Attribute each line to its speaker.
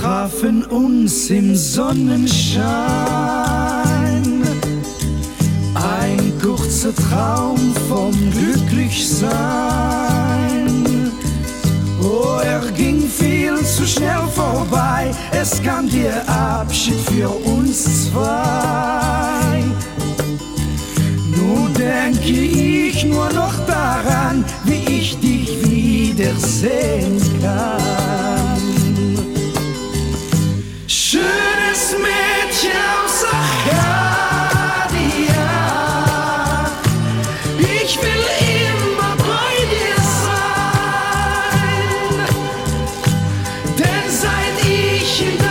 Speaker 1: trafen uns im Sonnenschein. Ein kurzer Traum vom Glücklichsein. Oh, er ging viel zu schnell vorbei. Es kam der Abschied für uns zwei. Nun denke ich nur noch daran, wie ich dich wiedersehen kann.